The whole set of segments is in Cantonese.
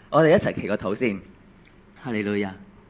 我哋一齊祈個禱先。哈利路亞。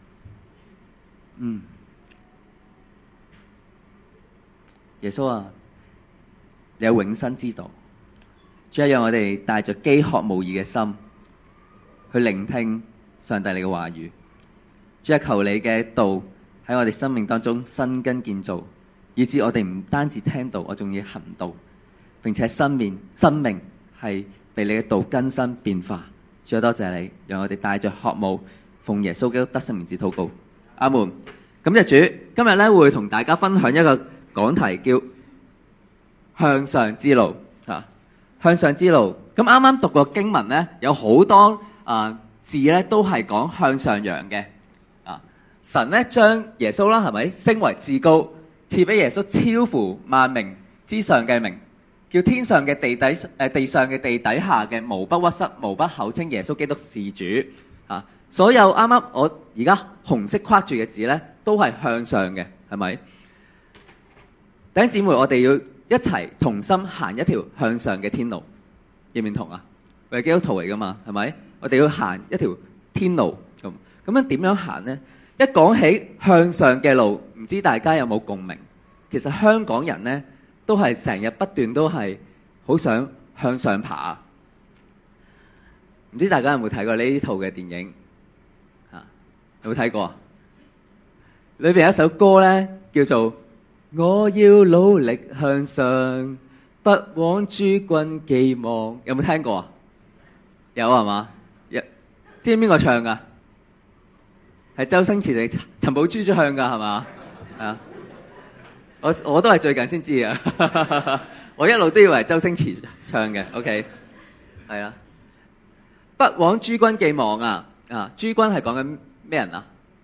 耶穌啊，你有永生之道，主啊，讓我哋帶着飢渴慕義嘅心去聆聽上帝你嘅話語。主啊，求你嘅道喺我哋生命當中生根建造，以致我哋唔單止聽道，我仲要行道，並且生命係被你嘅道更新變化。主啊，多謝你，讓我哋帶着渴慕，奉耶穌基督得勝名字禱告，阿門。感謝主，今日咧會同大家分享一個講題，叫向上之路啊。向上之路，咁啱啱讀過經文咧，有好多字咧都係講向上揚嘅啊。神咧將耶穌啦，係咪升為至高，賜俾耶穌超乎萬名之上嘅名，叫天上嘅地上嘅地底下嘅無不屈膝，無不口稱耶穌基督是主啊。所有啱啱我而家紅色框住嘅字咧，都係向上嘅，係咪？弟兄姊妹，我哋要一齊同心行一條向上嘅天路，認唔認同啊？我係基督徒嚟噶嘛，係咪？我哋要行一條天路，咁樣點樣行呢？一講起向上嘅路，唔知大家有冇共鳴？其實香港人呢，都係成日不斷都係好想向上爬。唔知大家有冇睇過呢套嘅電影？有冇睇過啊？裏邊有一首歌呢，叫做我要努力向上，不枉諸君寄望。有冇聽過啊？有係嘛？知唔知邊個唱噶？係周星馳定陳寶珠唱噶係嘛？啊！我都係最近先知啊！我一路都以為周星馳唱嘅。OK， 係啊！不枉諸君寄望啊！諸君係講緊咩人啊？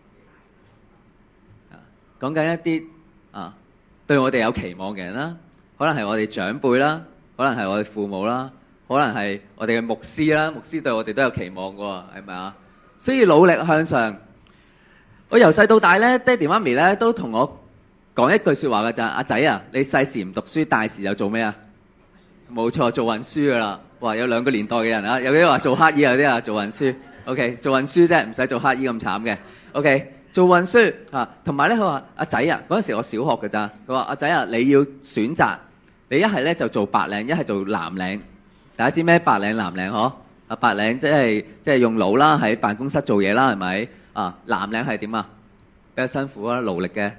講緊一啲對我哋有期望嘅人啦，可能係我哋長輩啦，可能係我哋父母啦，可能係我哋嘅牧師啦。牧師對我哋都有期望㗎，係咪啊？所以努力向上。我由細到大咧，爹哋媽咪咧都同我講一句說話㗎咋。阿仔啊，你細時唔讀書，大時又做咩啊？冇錯，做運輸㗎啦。哇，有兩個年代嘅人啊，有啲話做乞兒，有啲話做運輸。OK， 做運輸啫，唔使做乞兒咁慘嘅。OK， 做運輸同埋咧，佢話阿仔啊，嗰陣時我小學㗎咋。佢話阿仔啊，你要選擇，你一係咧就做白領，一係做藍領。大家知咩白領藍領嗬？白領即係用腦啦，喺辦公室做嘢啦，係咪？藍領係點啊？比較辛苦啦，勞力嘅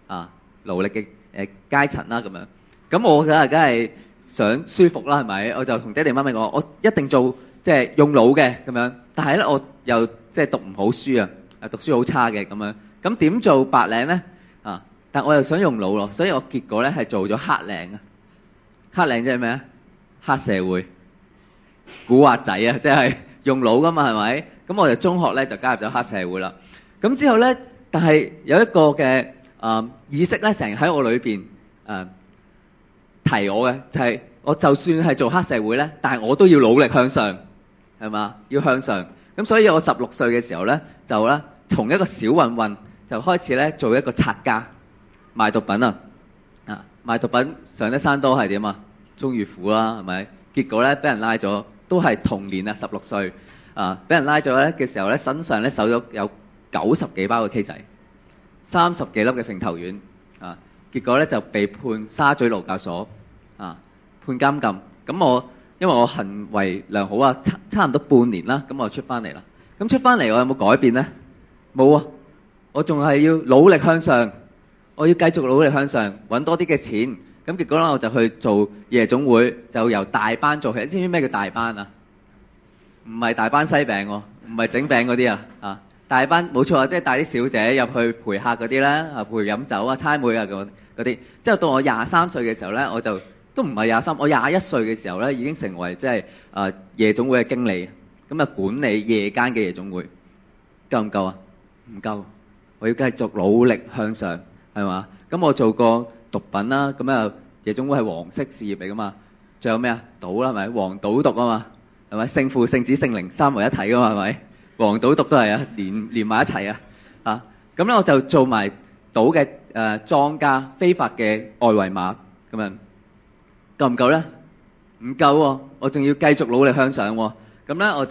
階層啦咁樣。咁我梗係想舒服啦，係咪？我就同爹哋媽咪講，我一定做即係用腦嘅咁樣。但係咧，我又即係讀唔好書啊，讀書好差嘅咁樣。咁點做白領咧？但我又想用腦咯，所以我結果咧係做咗黑領啊。黑領即係咩啊？黑社會、古惑仔啊，即係用腦噶嘛，係咪？咁我哋中學咧就加入咗黑社會啦。咁之後咧，但係有一個嘅意識咧，成日喺我裏邊提我嘅，就係我就算係做黑社會咧，但係我都要努力向上，係嘛？要向上。咁所以我16歲嘅時候咧，就咧從一個小混混就開始咧做一個拆家，賣毒品啊！賣毒品上得山多係點啊？鍾遇虎啦，係咪？結果咧俾人拉咗，都係同年啊，16歲俾人拉咗咧嘅時候咧，身上咧搜咗有90幾包嘅 K 仔，30幾粒嘅揈頭丸結果咧就被判沙咀勞教所判監禁。咁因為我行為良好啊，差唔多半年啦，咁我出翻嚟啦。咁出翻嚟我有冇改變咧？冇啊！我仲係要努力向上，我要繼續努力向上，揾多啲嘅錢。咁結果咧我就去做夜總會，就由大班做起。知唔知咩叫大班啊？唔係大班西餅喎，唔係整餅嗰啲大班冇錯啊，即係帶啲小姐入去陪客嗰啲啦，陪飲酒啊、猜妹啊嗰啲。之後到我23歲嘅時候咧，我就都唔係23，我21歲嘅時候咧已經成為即係夜總會嘅經理，咁管理夜間嘅夜總會。夠唔夠啊？唔夠，我要繼續努力向上，係嘛？咁我做過毒品啦，咁夜總會係黃色事業嚟噶嘛？仲有咩啊？賭啦，係咪？黃賭毒啊嘛，係咪？聖父、聖子、聖靈三為一體噶嘛，係咪？黃賭毒都係連埋一齊咁咧我就做埋賭嘅莊家，非法嘅外圍碼咁樣，夠唔夠咧？唔夠喎，我仲要繼續努力向上喎。咁咧我就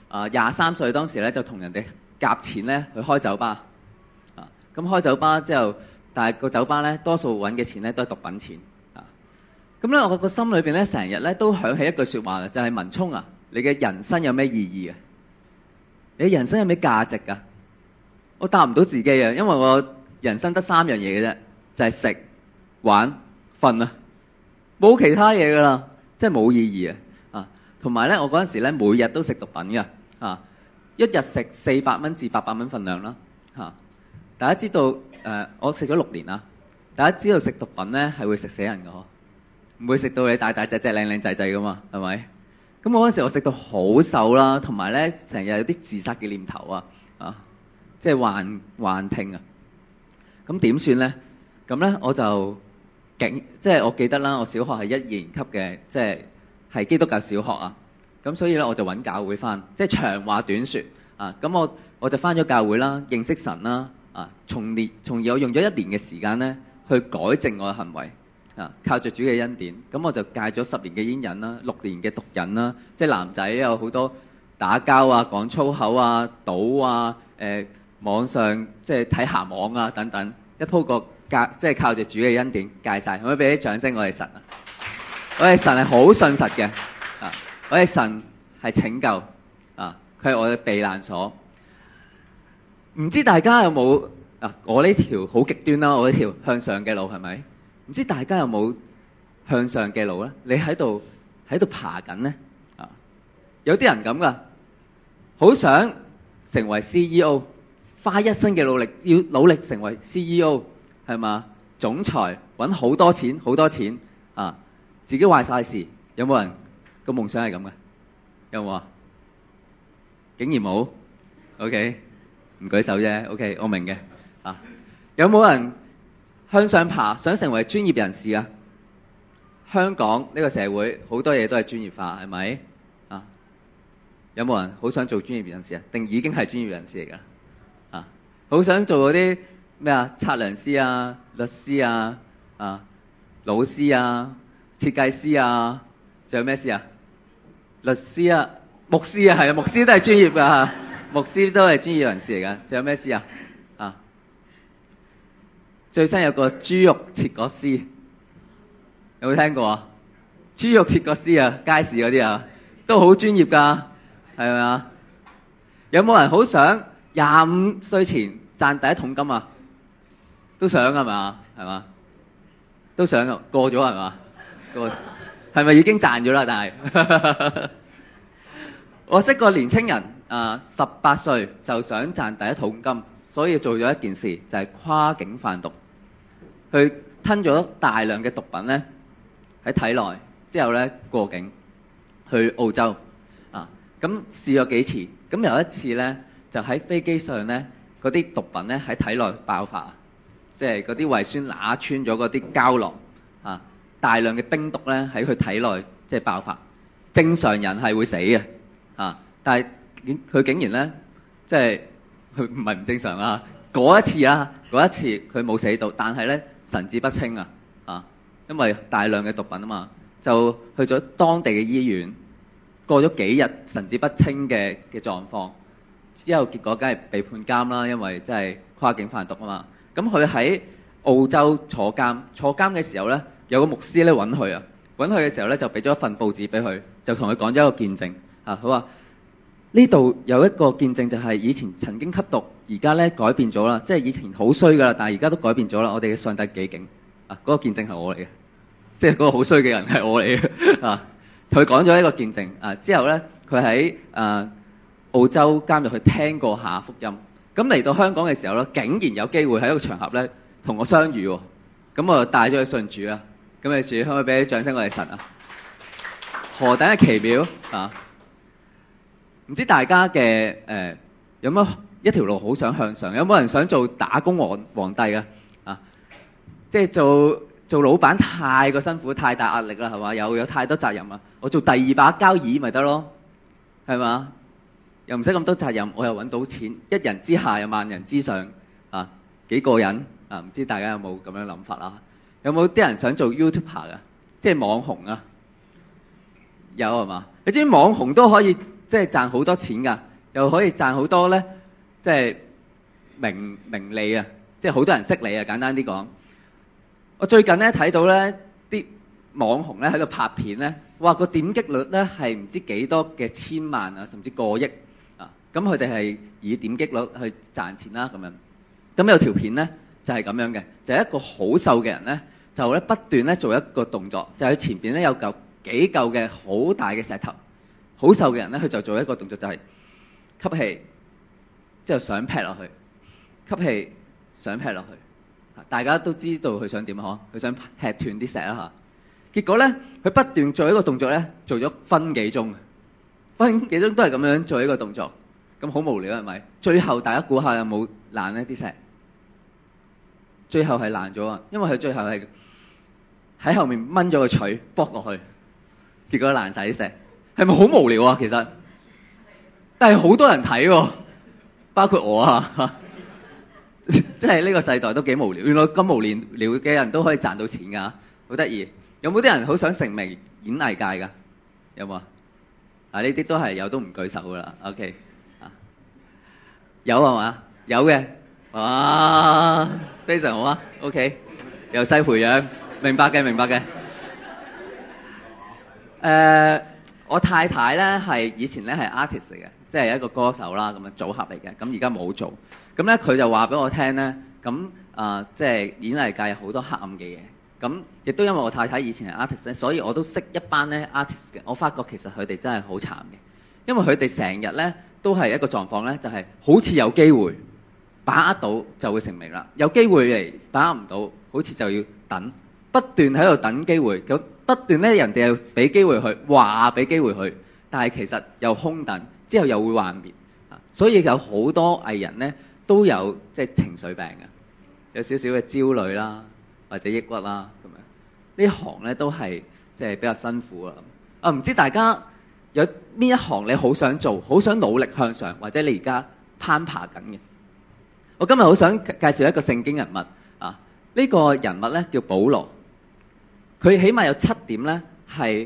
23歲當時咧就同人哋夾錢咧去開酒吧。咁開酒吧之後，但係個酒吧咧多數揾嘅錢咧都係毒品錢。咁咧我個心裏邊咧成日咧都響起一句説話嘅，就係文聰啊，你嘅人生有咩意義啊？你人生有咩價值啊？我答唔到自己啊，因為我人生得3樣嘢嘅啫，就係食、玩、瞓啊，冇其他嘢噶啦，即係冇意義啊！同埋咧，我嗰陣時咧每日都食毒品嘅一日食400蚊至800蚊份量啦大家知道我食咗6年啦，大家知道食毒品咧係會食死人嘅嗬，唔會食到你大大隻隻靚靚仔仔噶嘛，係咪？咁我嗰陣時我食到好瘦啦，同埋咧成日有啲自殺嘅念頭即係幻聽啊！咁點算咧？咁咧我就即係我記得啦，我小學係1、2年級嘅，即係基督教小學啊。咁所以咧我就揾教會返，即係長話短説咁我就返咗教會啦，認識神啦從而我用咗1年嘅時間咧去改正我嘅行為靠著主嘅恩典，咁我就戒咗10年嘅煙癮啦，6年嘅毒癮啦，即係男仔有好多打交講粗口賭網上即係睇鹹網等等，一鋪過即係靠著主嘅恩典戒晒。可唔可以俾啲掌聲我哋神啊？我哋神係好信實嘅我哋神係拯救佢係我嘅避難所。唔知大家有冇我呢條好極端啦，我呢條向上嘅路係咪？唔知大家有冇向上嘅路咧？你喺度爬緊咧有啲人咁噶，好想成為 CEO， 花一生嘅努力要努力成為 CEO 係嘛？總裁揾好多錢自己壞晒事。有冇人個夢想係咁嘅？有冇啊？竟然冇 ？OK， 唔舉手啫。OK， 我明嘅有冇人向上爬想成為專業人士啊？香港呢個社會好多嘢都係專業化係咪有冇人好想做專業人士啊？定已經係專業人士嚟㗎好想做嗰啲咩測量師律師老師設計師仲有咩師律師牧師係牧師都係專業㗎牧師都係專業人士嚟㗎。仲有咩師最新有個豬肉切割師，有冇聽過豬肉切割師街市嗰啲都好專業㗎，係咪有冇人好想25歲前賺第一桶金都想係嘛？係嘛？都想過咗係嘛？過係咪已經賺咗啦？但係我識個年青人18歲就想賺第一桶金，所以做咗一件事就係跨境販毒。佢吞咗大量嘅毒品咧喺體內，之後咧過境去澳洲咁試咗幾次，咁有一次咧就喺飛機上咧嗰啲毒品咧喺體內爆發，即係嗰啲胃酸揦穿咗嗰啲膠囊大量嘅冰毒咧喺佢體內即係爆發。正常人係會死嘅但係佢竟然咧即係佢唔係唔正常嗰一次佢冇死到，但係咧神志不清因為大量嘅毒品嘛，就去咗當地嘅醫院，過咗幾日神志不清嘅狀況，之後結果梗係被判監啦，因為真係跨境販毒嘛。咁佢喺澳洲坐監嘅時候咧，有個牧師咧揾佢嘅時候咧就俾咗一份報紙俾佢，就同佢講咗一個見證佢話呢度有一個見證就係以前曾經吸毒，而家咧改變咗啦，即係以前好衰噶啦，但係而家都改變咗啦。我哋嘅上帝幾勁嗰個見證係我嚟嘅，即係嗰個好衰嘅人係我嚟嘅佢講咗一個見證之後咧，佢喺澳洲監獄去聽過下福音，咁嚟到香港嘅時候咧，竟然有機會喺一個場合咧同我相遇咁我就帶咗佢信主咁你主可唔可以俾啲掌聲我哋神何等嘅奇妙唔知大家嘅有乜一條路好想向上？有冇人想做打工皇帝嘅即係做老闆太過辛苦，太大壓力啦，係嘛？有太多責任我做第2把交椅咪得咯，係嘛？又唔使咁多責任，我又揾到錢，一人之下又萬人之上幾過癮唔知大家有冇咁樣諗法有冇啲人想做 YouTuber 嘅，即係網紅有係嘛？你知網紅都可以即係賺好多錢㗎又可以賺好多咧，即係名利啊，即係好多人識你啊。簡單啲講，我最近咧睇到咧啲網紅咧喺度拍片咧，哇個點擊率咧係唔知幾多嘅千萬啊，甚至過億啊。咁佢哋係以點擊率去賺錢啦咁樣。咁有條片咧就係咁樣嘅，就係一個好瘦嘅人咧，就咧不斷咧做一個動作，就喺前邊咧有幾嚿嘅好大嘅石頭。好瘦嘅人咧，佢就做一個動作，就係吸氣，之後想劈落去，吸氣想劈落去。大家都知道佢想點啊？佢想劈斷啲石啦嚇。結果咧，佢不斷做一個動作咧，做咗分幾鐘都係咁樣做一個動作，咁好無聊係咪？最後大家估下有冇爛呢啲石？最後係爛咗啊！因為佢最後係喺後面掹咗個錘剝落去，結果爛晒啲石。係咪好無聊啊？其實，但係好多人睇喎，包括我啊，即係呢個世代都幾無聊。原來咁無聊嘅人都可以賺到錢㗎，好得意。有冇啲人好想成為演藝界㗎？有冇啊？呢啲都係有都唔舉手㗎啦。OK， 有係嘛？有嘅，哇，非常好啊。OK， 由細培養，明白嘅。我太太咧係以前咧係 artist 嚟嘅，即係一個歌手啦，咁樣組合嚟嘅。咁而家冇做。咁咧佢就話俾我聽咧，咁即係演藝界有好多黑暗嘅嘢。咁亦都因為我太太以前係 artist 咧，所以我都識一班咧 artist 嘅。我發覺其實佢哋真係好慘嘅，因為佢哋成日咧都係一個狀況咧，就係好似有機會把握到就會成名啦，有機會嚟把握唔到，好似就要等，不斷喺度等機會。咁不斷咧，人哋又俾機會佢，話俾機會佢，但係其實又空等，之後又會幻滅。所以有好多藝人咧都有即係情緒病嘅，有少少嘅焦慮啦，或者抑鬱啦咁樣。呢行咧都係即係比較辛苦啊。唔知大家有邊一行你好想做，好想努力向上，或者你而家攀爬緊嘅？我今日好想介紹一個聖經人物啊。呢個人物咧叫保羅。佢起碼有7點咧，佢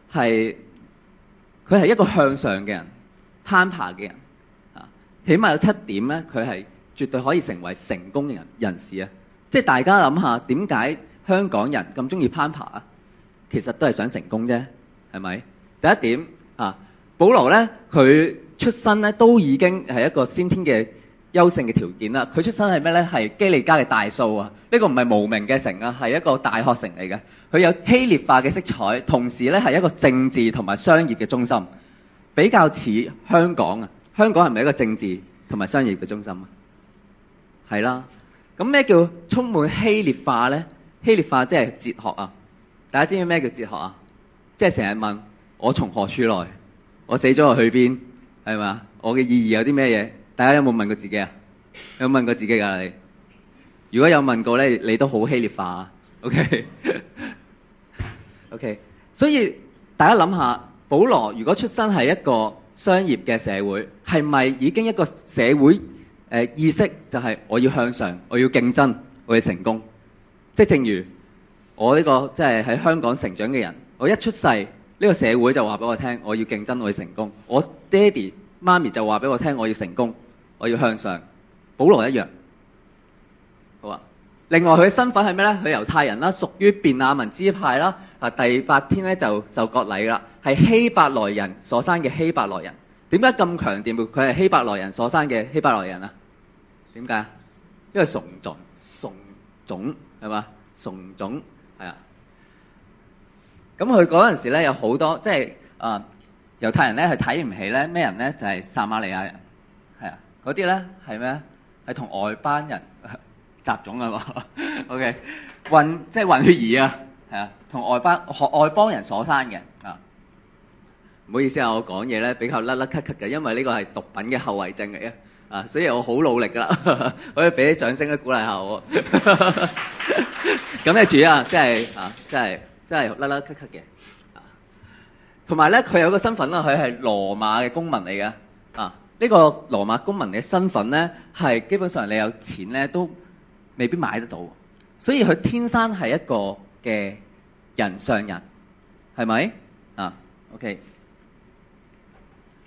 係一個向上嘅人，攀爬嘅人啊。起碼有7點咧，佢係絕對可以成為成功嘅人士啊！即係大家諗下，點解香港人咁中意攀爬啊？其實都係想成功啫，係咪？第一點啊，保羅咧，佢出身咧都已經係一個先天嘅優勝嘅條件啦。佢出身係咩咧？係基利家嘅大數啊！呢個唔係無名嘅城啊，係一個大學城嚟嘅。佢有希臘化嘅色彩，同時咧係一個政治同埋商業嘅中心，比較似香港啊。香港係咪一個政治同埋商業嘅中心啊？係啦。咁咩叫充滿希臘化咧？希臘化即係哲學啊！大家知唔知咩叫哲學啊？即係成日問我從何處來，我死咗我去邊，係嘛？我嘅意義有啲咩嘢？大家有冇問過自己啊？有冇問過自己㗎你？如果有問過咧，你都好希臘化啊。OK， 所以大家諗下，保羅如果出身係一個商業嘅社會，係咪已經一個社會意識就係我要向上，我要競爭，我要成功？即係正如我呢個即係喺香港成長嘅人，我一出世呢個社會就話俾我聽，我要競爭，我要成功。我爹哋媽咪就話俾我聽，我要成功，我要向上。保羅一樣。好啊。另外佢嘅身份係咩咧？佢猶太人啦，屬於便雅憫支派啦。第8天咧就受割禮啦，係希伯來人所生嘅希伯來人。點解咁強調佢係希伯來人所生嘅希伯來人啊？點解？因為崇種係嘛？崇種係啊。咁佢嗰陣時咧有好多即係猶太人咧係睇唔起咧咩人咧？就係撒瑪利亞人係啊。嗰啲咧係咩？係同外班人雜種啊嘛。OK， 即係混血兒啊，係啊，同外邦人所生嘅啊。唔好意思啊，我講嘢咧比較甩甩咳咳嘅，因為呢個係毒品嘅後遺症嚟嘅啊，所以我好努力噶啦，可以俾啲掌聲咧鼓勵下我。咁你注意啊，真係甩甩咳咳嘅。同埋咧，佢有個身份啦，佢係羅馬嘅公民嚟嘅啊。呢個羅馬公民嘅身份咧，係基本上你有錢咧都未必買得到，所以佢天生係一個嘅人上人，係咪啊？OK。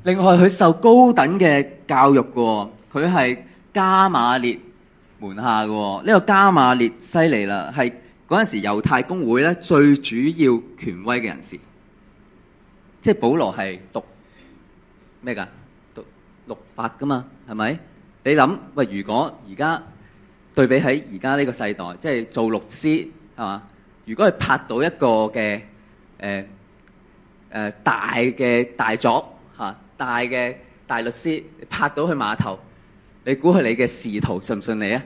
另外佢受高等嘅教育嘅喎，佢係加馬列門下嘅喎。呢個加馬列犀利啦，係嗰陣時猶太公會咧最主要權威嘅人士。即係保羅係讀咩㗎？讀律法㗎嘛，係咪？你諗喂，如果而家對比喺而家呢個世代，即係做律師係嘛？如果係拍到一個嘅大嘅大鑿嚇，大嘅大律師拍到去碼頭，你估佢你嘅仕途順唔順利啊？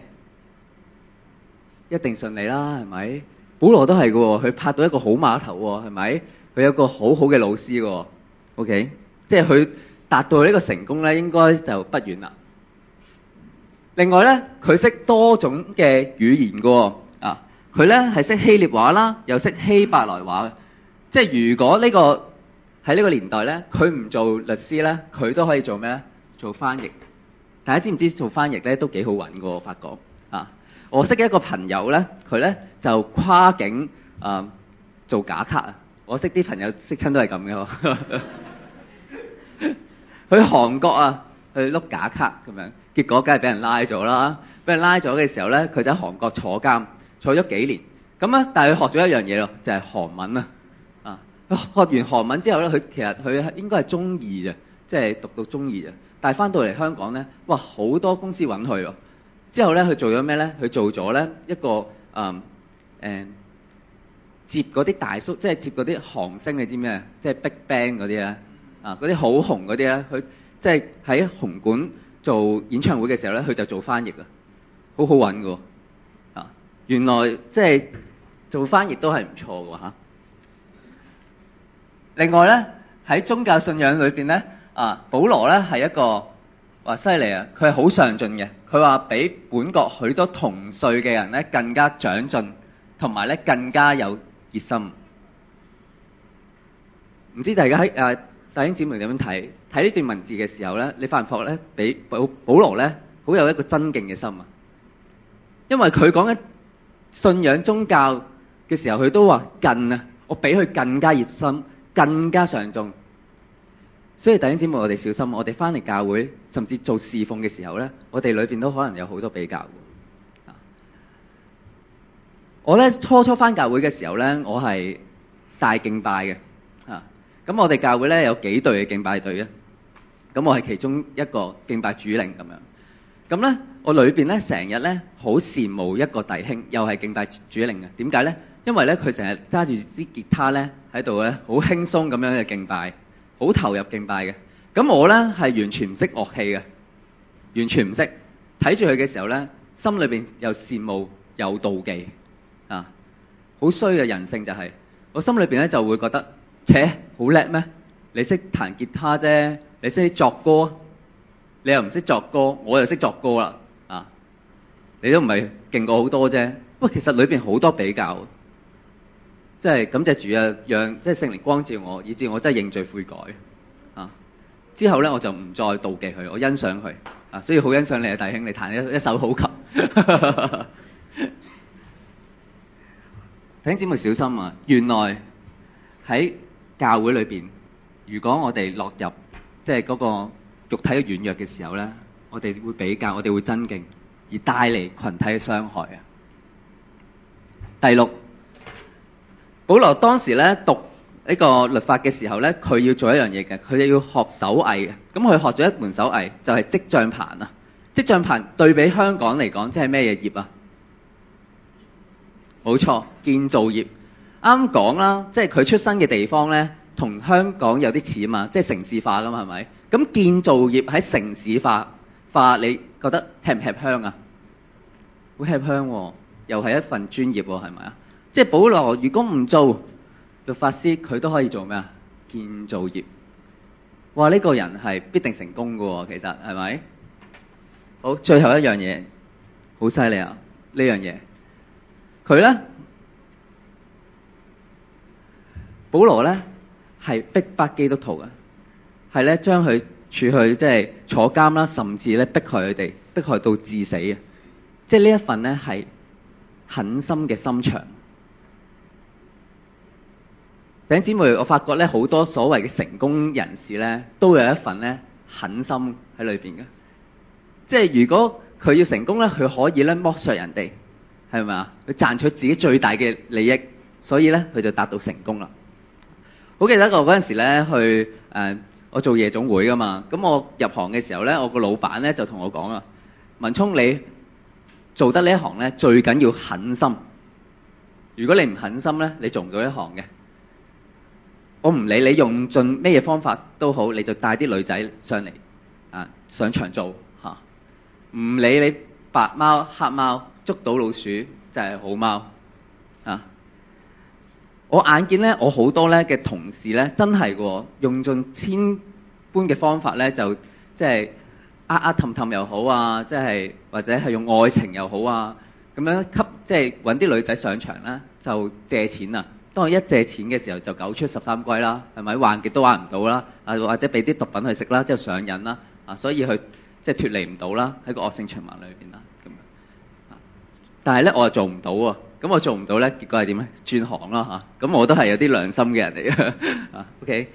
一定順利啦，係咪？保羅都係嘅喎，佢拍到一個好碼頭喎，係咪？佢有個好好嘅老師喎 ，OK， 即係佢達到呢個成功咧，應該就不遠啦。另外咧，佢識多種嘅語言嘅喎，佢咧係識希臘話啦，又識希伯來話嘅。即係如果呢個喺呢個年代咧，佢唔做律師咧，佢都可以做咩咧？做翻譯。大家知唔知做翻譯咧都幾好揾嘅？我發覺我識一個朋友咧，佢咧就跨境做假卡啊！我識啲朋友識親都係咁嘅。去韓國啊，去碌假卡咁樣，結果梗係俾人拉咗啦。俾人拉咗嘅時候咧，佢就喺韓國坐監，坐咗幾年。咁咧，但係佢學咗一樣嘢咯，就係韓文啊！學完韓文之後咧，佢應該係中二啫，即係讀到中二啫。但係翻到嚟香港咧，哇！好多公司揾佢喎。之後咧，佢做咗咩咧？佢做咗咧一個接嗰啲大叔，即係接嗰啲韓星，你知咩？即係 Big Bang 嗰啲咧，嗰啲好紅嗰啲咧，佢即係喺紅館做演唱會嘅時候咧，佢就做翻譯啊，好好揾㗎喎。原來即係做翻譯都係唔錯㗎嚇。另外咧，喺宗教信仰裏邊咧，保羅咧係一個話犀利啊！佢係好上進嘅，佢話比本國許多同歲嘅人咧更加長進，同埋咧更加有熱心。唔知大家喺弟兄姊妹點樣睇呢段文字嘅時候咧，你發唔發覺咧，俾保羅咧好有一個尊敬嘅心啊！因為佢講緊信仰宗教嘅時候，佢都話近啊，我比佢更加熱心，更加上進。所以弟兄姊妹，我哋小心，我哋翻嚟教會，甚至做侍奉嘅時候咧，我哋裏邊都可能有好多比較。我咧初翻教會嘅時候咧，我係大敬拜嘅。咁我哋教會咧有幾隊嘅敬拜隊啊。咁我係其中一個敬拜主領咁樣。咁咧我裏邊咧成日咧好羨慕一個弟兄，又係敬拜主領嘅。點解咧？因為咧佢成日揸住支吉他咧喺度咧，好輕鬆咁樣嘅敬拜，好投入敬拜嘅。咁我咧係完全唔識樂器嘅，完全唔識。睇住佢嘅時候咧，心裏邊又羨慕又妒忌好衰嘅人性就係，我心裏邊咧就會覺得，好叻咩？你識彈吉他啫，你識作歌，你又唔識作歌，我又識作歌啦你都唔係勁過好多啫。不過其實裏邊好多比較，即係感謝主啊，讓即係聖靈光照我，以致我真係認罪悔改之後咧，我就唔再妒忌佢，我欣賞佢所以好欣賞你啊，弟兄，你彈一手好琴。弟兄姊妹小心啊！原來喺教會裏邊，如果我哋落入即係嗰個肉體嘅軟弱嘅時候咧，我哋會比較，我哋會爭競，而帶嚟群體嘅傷害啊！第六，保羅當時咧讀呢個律法嘅時候咧，佢要做一樣嘢嘅，佢就要學手藝嘅。咁佢學咗一門手藝，就係織帳棚啊！織帳棚對比香港嚟講，即係咩嘢業啊？冇錯，建造業。啱講啦，即係佢出生嘅地方咧，同香港有啲似啊嘛，即係城市化噶嘛，係咪？咁建造業喺城市化，你覺得吃唔吃香啊？好吃香喎，又係一份專業喎，係咪啊？即係保羅如果唔做律法師，佢都可以做咩啊？建造業。哇！呢個人係必定成功噶喎，其實係咪？好，最後一樣嘢，好犀利啊！呢樣嘢。佢咧，保羅咧係逼迫基督徒嘅，係咧將佢處去即係坐監啦，甚至咧逼害佢哋，逼害到致死啊！即係呢一份咧係狠心嘅心腸。 弟兄姊妹，我發覺咧好多所謂嘅成功人士咧，都有一份咧狠心喺裏邊嘅。即係如果佢要成功咧，佢可以咧剝削人哋，係咪啊？佢賺取自己最大嘅利益，所以咧佢就達到成功啦。好記得我嗰陣時咧去我做夜總會噶嘛，咁我入行嘅時候咧，我個老闆咧就同我講啊，文聰，你做得呢一行咧最緊要狠心，如果你唔狠心咧，你做唔到呢一行嘅。我唔理你用盡咩嘢方法都好，你就帶啲女仔上嚟上場做嚇，唔理你白貓黑貓，捉到老鼠就係好貓啊！我眼見咧，我好多咧嘅同事咧，真係嘅用盡千般嘅方法咧，就即係氹氹又好啊，即係或者係用愛情又好啊，咁樣即係揾啲女仔上場啦，就借錢啊！當我一借錢嘅時候，就九出13歸啦，係咪玩極都玩唔到啦？或者俾啲毒品去食啦，之後上癮啦，所以佢即係脫離唔到啦，喺個惡性循環裏邊啦，咁樣。但係咧，我又做唔到喎。咁我做唔到咧，結果係點咧？轉行啦嚇。咁我都係有啲良心嘅人嚟嘅。OK，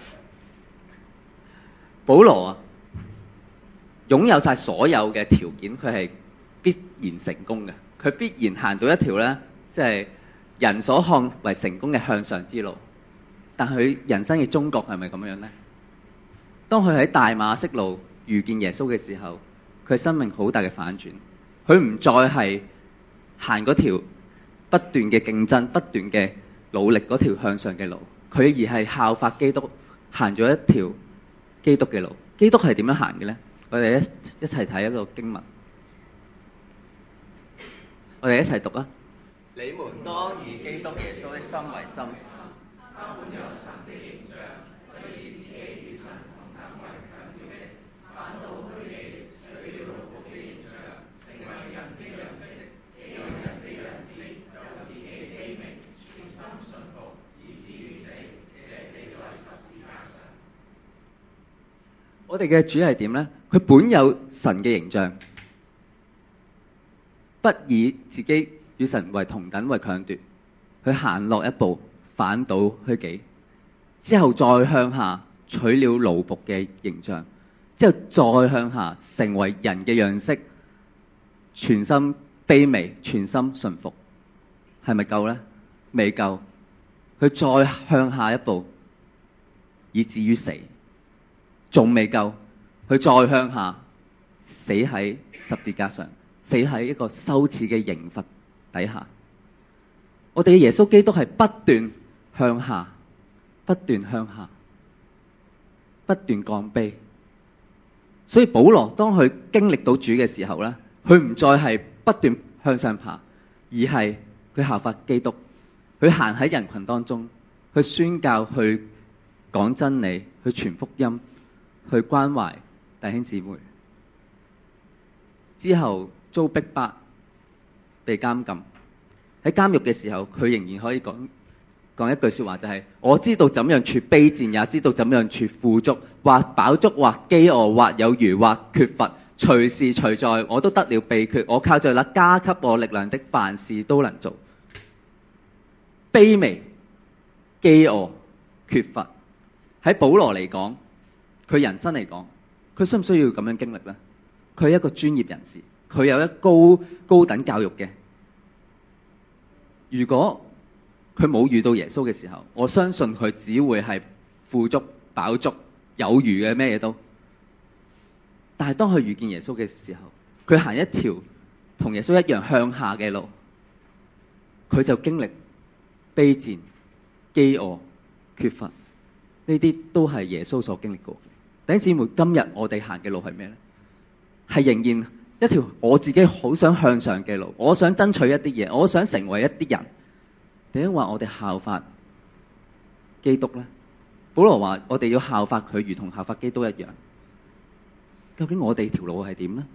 保羅啊，擁有晒所有嘅條件，佢係必然成功嘅。佢必然行到一條咧，即係人所看為成功嘅向上之路。但佢人生嘅終局係咪咁樣咧？當佢喺大馬色路遇見耶穌嘅時候，佢生命好大嘅反轉。佢唔再係行嗰條不斷嘅競爭、不斷嘅努力嗰條向上嘅路，佢而係效法基督，行咗一條基督嘅路。基督係點樣行嘅咧？我哋一齊睇一個經文，我哋一齊讀啊！你們當以基督耶穌的心為心。他本有神的形象，不以自己與神同等為強奪的，反倒虛己，取了奴僕的形象，成為人的樣式。既有人的樣子，就自己卑微，全心順服，以至於死，且死在十字架上。我哋嘅主係點呢？佢本有神嘅形象，不以自己與神為同等為強奪，佢行落一步，反倒虛己，之後再向下取了奴僕嘅形象，之後再向下成為人嘅樣式，全心卑微，全心順服，係咪夠呢？未夠，佢再向下一步，以至於死，仲未夠，佢再向下死喺十字架上，死喺一個羞恥嘅刑罰底下。我哋嘅耶穌基督係不斷向下，不斷向下，不斷降卑。所以保羅當佢經歷到主嘅時候咧，佢唔再係不斷向上爬，而係佢效法基督，佢行喺人群當中，去宣教，去講真理，去傳福音，去關懷弟兄姊妹。之後遭逼迫，被監禁。喺監獄嘅時候，佢仍然可以講一句說話，就係我知道怎樣處卑賤，也知道怎樣處富足，或飽足，或飢餓，或有餘，或缺乏，隨時隨在，我都得了秘訣。我靠着那加給我力量的，凡事都能做。卑微、飢餓、缺乏，喺保羅嚟講，佢人生嚟講，佢需唔需要咁樣經歷呢？佢係一個專業人士，佢有一高等教育嘅。如果佢冇遇到耶穌嘅時候，我相信佢只會係富足、飽足、有餘嘅咩嘢都。但係當佢遇見耶穌嘅時候，佢行一條同耶穌一樣向下嘅路，佢就經歷卑賤、飢餓、缺乏，呢啲都係耶穌所經歷過。弟兄姊妹，今日我哋行嘅路係咩呢？係仍然一條我自己好想向上嘅路，我想爭取一啲嘢，我想成為一啲人。點解話我哋效法基督呢？保羅話我哋要效法佢，如同效法基督一樣。究竟我哋條路係點呢？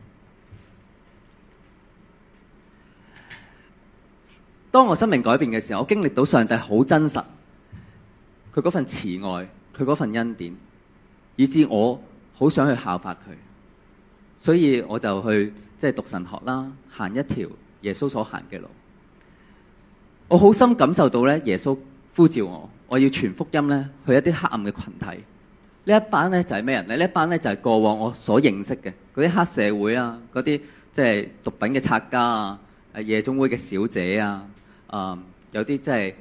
當我生命改變嘅時候，我經歷到上帝好真實，佢嗰份慈愛，佢嗰份恩典，以致我好想去效法佢。所以我就去讀神學啦，行一條耶穌所行嘅路。我好深感受到咧，耶穌呼召我要傳福音咧去一啲黑暗嘅群體。呢一班咧就係咩人咧？呢一班咧就係過往我所認識嘅嗰啲黑社會啊，嗰啲即係毒品嘅拆家啊，夜總會嘅小姐啊，有啲即係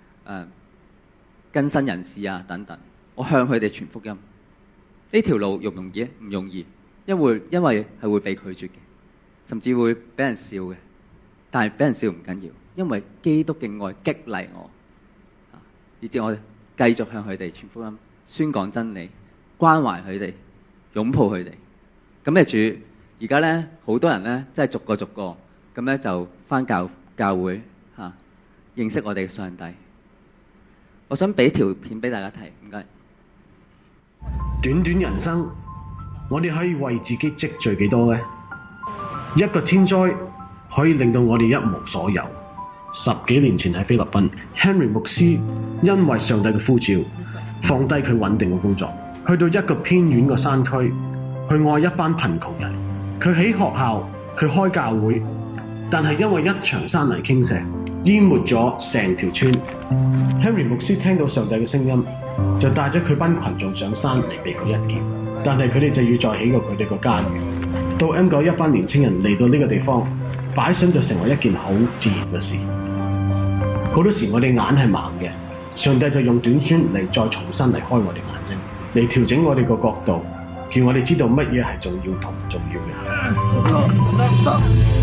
更新人士啊等等。我向佢哋傳福音。呢條路容唔容易？唔容易，因為係會被拒絕嘅，甚至會俾人笑嘅。但係俾人笑唔緊要，因為基督嘅愛激勵我，以至我繼續向佢哋傳福音、宣講真理、關懷佢哋、擁抱佢哋。咁嘅主，而家咧好多人咧，即係逐個咁咧就返教會認識我哋嘅上帝。我想俾條片俾大家睇，唔該。 短短人生，我哋可以為自己積聚幾多呢？一個天災可以令到我哋一無所有。10幾年前喺菲律賓 ，Henry 牧師因為上帝嘅呼召，放低佢穩定嘅工作，去到一個偏遠嘅山區，去愛一班貧窮人。佢喺學校，佢開教會，但係因為一場山泥傾瀉，淹沒咗成條村。Henry 牧師聽到上帝嘅聲音，就帶咗佢班群眾上山嚟避佢一劫，但係佢哋就要再起過佢哋個家園。到 M9 一班年青人嚟到呢個地方，擺上就成為一件好自然嘅事。好多時我哋眼係盲嘅，上帝就用短宣嚟再重新嚟開我哋眼睛，嚟調整我哋個角度，叫我哋知道乜嘢係重要同唔重要嘅。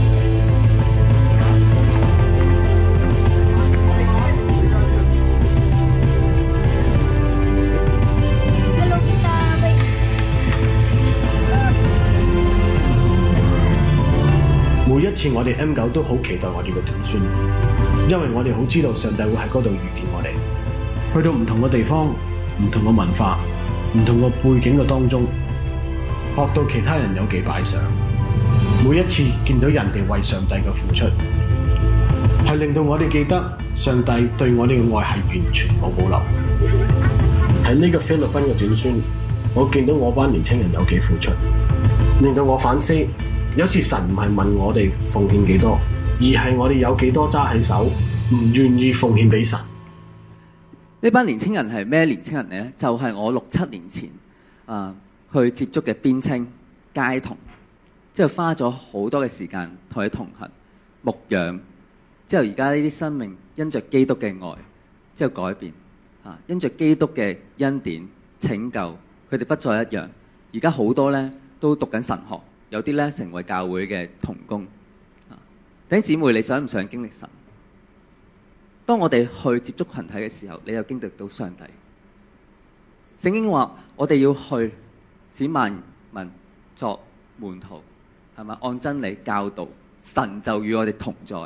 每一次我哋 M9 都好期待我哋嘅短宣，因為我哋好知道上帝會喺嗰度遇見我哋，去到唔同嘅地方、唔同嘅文化、唔同嘅背景嘅當中，學到其他人有幾擺上。每一次見到人哋為上帝嘅付出，係令到我哋記得上帝對我哋嘅愛係完全冇保留。喺呢個菲律賓嘅短宣，我見到我班年青人有幾付出，令到我反思。有時神唔係問我哋奉獻幾多，而係我哋有幾多揸喺手，唔願意奉獻俾神。 呢班年青人係咩年青人呢？就係我6、7年前去接觸嘅邊青街童，之後花咗好多嘅時間同佢同行牧養，之後而家呢啲生命因着基督嘅愛之後改變，因着基督嘅恩典拯救，佢哋不再一樣。而家好多咧都讀緊神學。有啲咧成為教會嘅同工，弟兄姊妹，你想唔想經歷神？當我哋去接觸群體嘅時候，你又經歷到上帝。聖經話我哋要去使萬民作門徒，係咪？按真理教導，神就與我哋同在。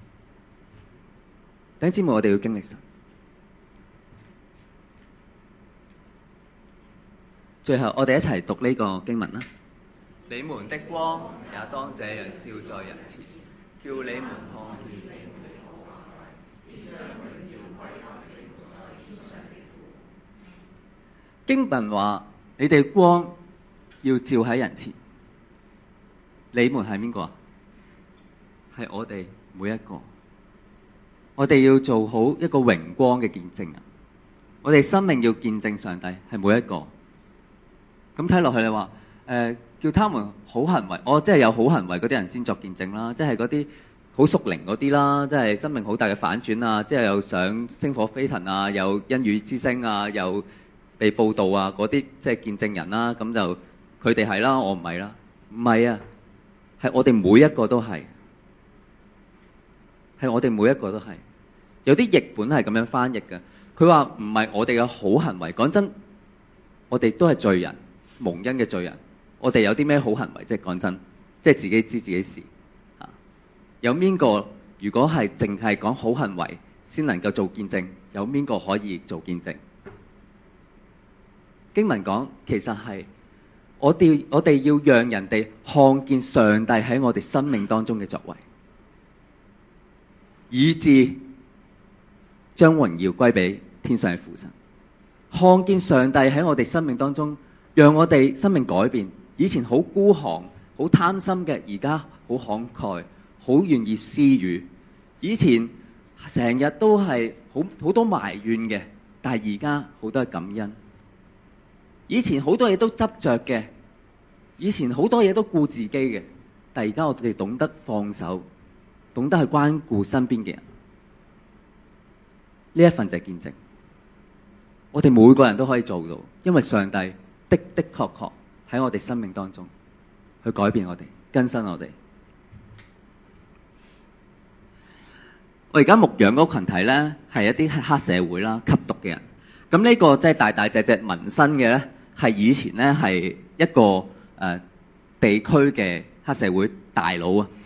弟兄姊妹，我哋要經歷神。最後，我哋一齊讀呢個經文啦。你們的光也當這樣照在人前，叫你們看見。經文話：你哋光要照喺人前。你們係邊個啊？係我哋每一個。我哋要做好一個榮光嘅見證人。我哋生命要見證上帝，係每一個。咁睇落去你話叫他們好行為，即係有好行為嗰啲人先作見證啦，即係嗰啲好屬靈嗰啲啦，即係生命好大嘅反轉啊，即係又想星火飛騰啊，又恩雨之聲啊，又被報道啊，嗰啲即係見證人啦，咁就佢哋係啦，我唔係啦，唔係啊，係我哋每一個都係，係我哋每一個都係。有啲譯本係咁樣翻譯嘅，佢話唔係我哋嘅好行為，講真，我哋都係罪人，蒙恩嘅罪人。我哋有啲咩好行為？即係講真，即係自己知自己事。有邊個如果係淨係講好行為先能夠做見證？有邊個可以做見證？經文講其實係我哋要讓人哋看見上帝喺我哋生命當中嘅作為，以致將榮耀歸俾天上嘅父神。看見上帝喺我哋生命當中，讓我哋生命改變。以前好孤寒、好貪心嘅，而家好慷慨，好願意施予。以前成日都係好多埋怨嘅，但係而家好多係感恩。以前好多嘢都執着嘅，以前好多嘢都顧自己嘅，但係而家我哋懂得放手，懂得去關顧身邊嘅人。呢一份就係見證。我哋每個人都可以做到，因為上帝的確喺我哋生命當中去改變我哋，更新我哋。我而家牧養嗰個群體咧，係一啲黑社會啦、吸毒嘅人。咁呢個即係大大隻隻紋身嘅咧，係以前咧係一個地區嘅黑社會大佬啊。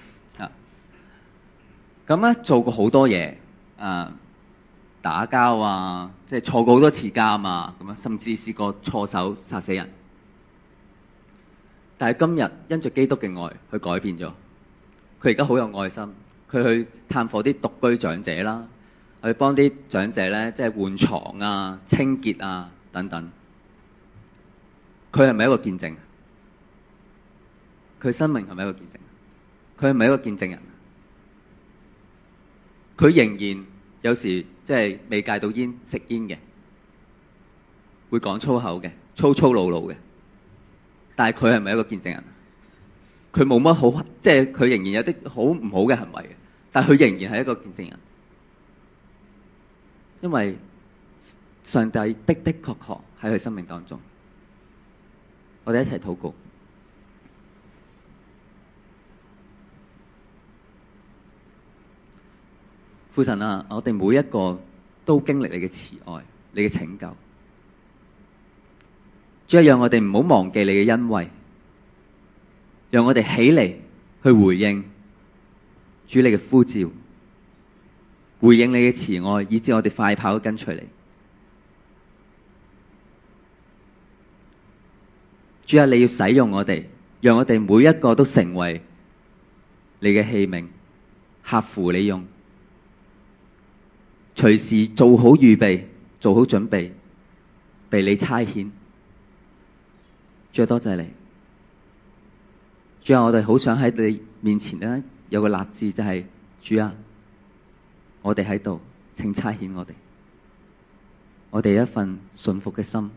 咁咧做過好多嘢，打交啊，即係坐過好多次監啊，咁樣甚至試過錯手殺死人。但係今日因着基督嘅愛，佢改變咗。佢而家好有愛心，佢去探訪啲獨居長者啦，去幫啲長者咧，即係換床啊、清潔啊等等。佢係咪一個見證？佢生命係咪一個見證？佢係咪一個見證人？佢仍然有時即係未戒到煙，食煙嘅，會講粗口嘅，粗魯嘅。但係佢係咪一個見證人？佢冇乜好，即係佢仍然有啲好唔好嘅行為嘅，但係佢仍然係一個見證人，因為上帝的確喺佢生命當中。我哋一齊禱告。父神啊，我哋每一個都經歷你嘅慈愛，你嘅拯救。主啊，讓我哋唔好忘記你嘅恩惠，讓我哋起嚟去回應主你嘅呼召，回應你嘅慈愛，以致我哋快跑跟隨你。主啊，你要使用我哋，讓我哋每一個都成為你嘅器皿，合乎你用，隨時做好預備，做好準備，被你差遣。主啊，多謝你。主啊，我哋好想喺你面前咧有個立志，就係主啊，我哋喺度，請差遣我哋。我哋一份信服嘅心，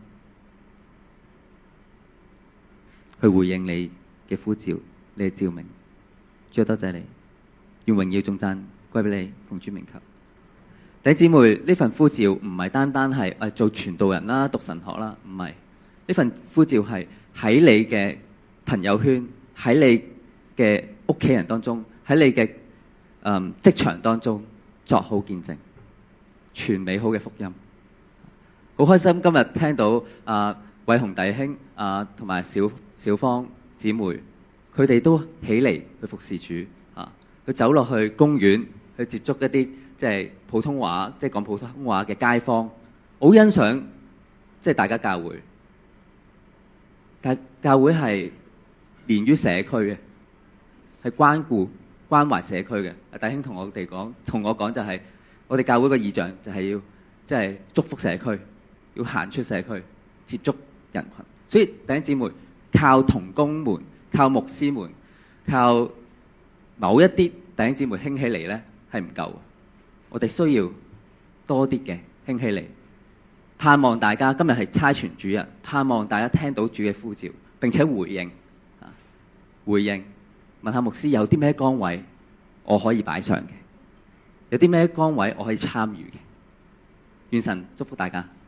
去回應你嘅呼召，你嘅召命。主啊，多謝你，願榮耀頌讚歸俾你，奉主名求。弟兄姊妹，呢份呼召唔係單單係做傳道人啦、讀神學啦，唔係。呢份呼召係喺你嘅朋友圈，喺你嘅屋企人當中，喺你嘅職場當中作好見證，傳美好嘅福音。好開心今日聽到偉雄弟兄同埋小芳姊妹，佢哋都起嚟去服侍主啊！佢走落去公園去接觸一啲即係普通話，即係講普通話嘅街坊，好欣賞即係大家教會。但教會係連於社區嘅，係關懷社區嘅。弟兄同我講就係，我哋教會個異象就係要即係祝福社區，要行出社區，接觸人群。所以弟兄姊妹，靠同工們、靠牧師們、靠某一啲弟兄姊妹興起嚟咧係唔夠。我哋需要多啲嘅興起嚟。盼望大家今日係差傳主日，盼望大家聽到主嘅呼召，並且回應。問下牧師有啲咩崗位我可以擺上嘅，有啲咩崗位我可以參與嘅。願神祝福大家。